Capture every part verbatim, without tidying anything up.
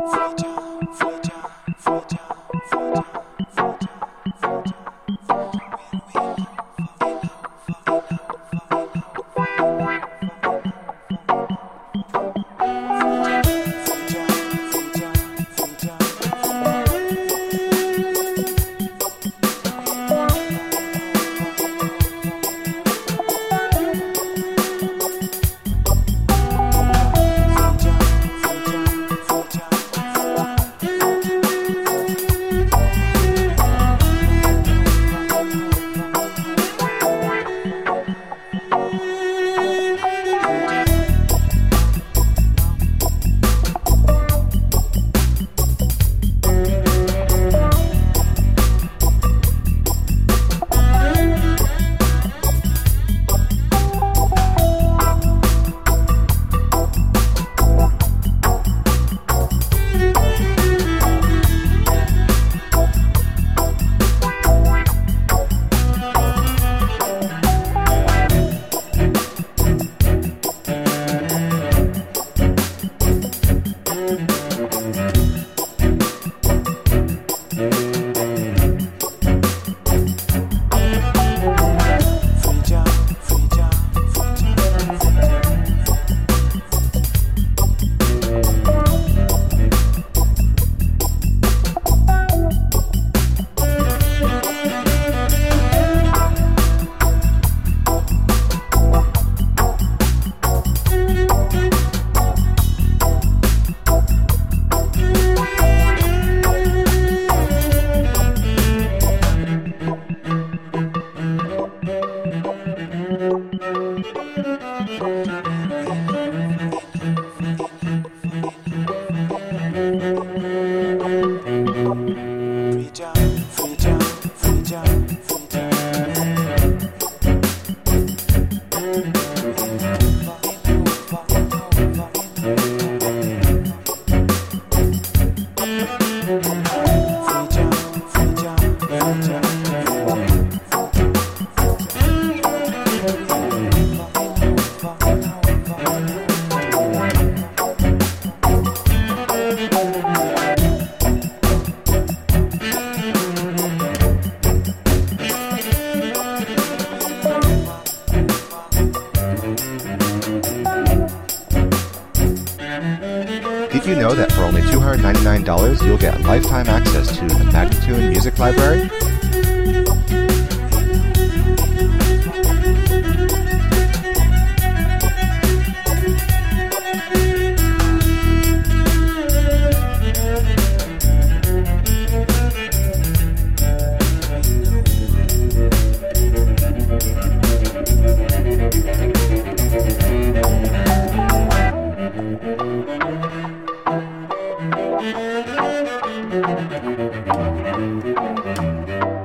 Did you know that for only two hundred ninety-nine dollars you'll get lifetime access to the Magnatune Music Library? Thank you.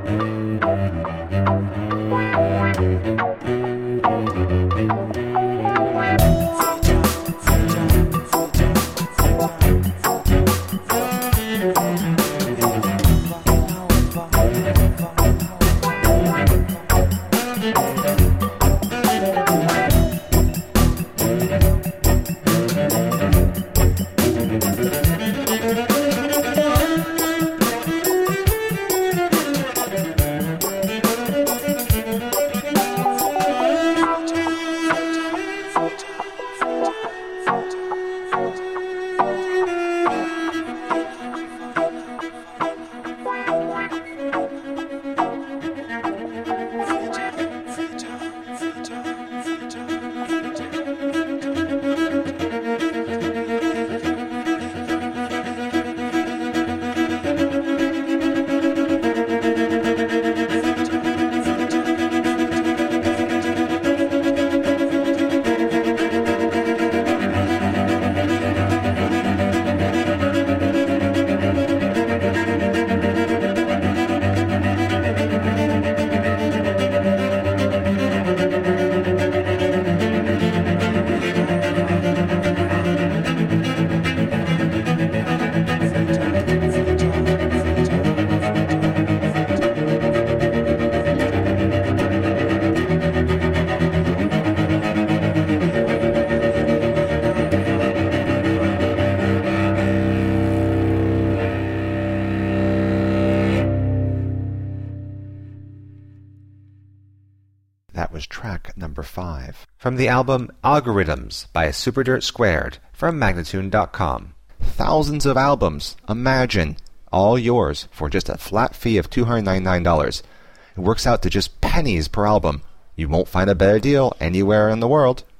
That was track number five. From the album Algorithms by Superdirt Squared from Magnatune dot com. Thousands of albums. Imagine. All yours for just a flat fee of two hundred ninety-nine dollars. It works out to just pennies per album. You won't find a better deal anywhere in the world.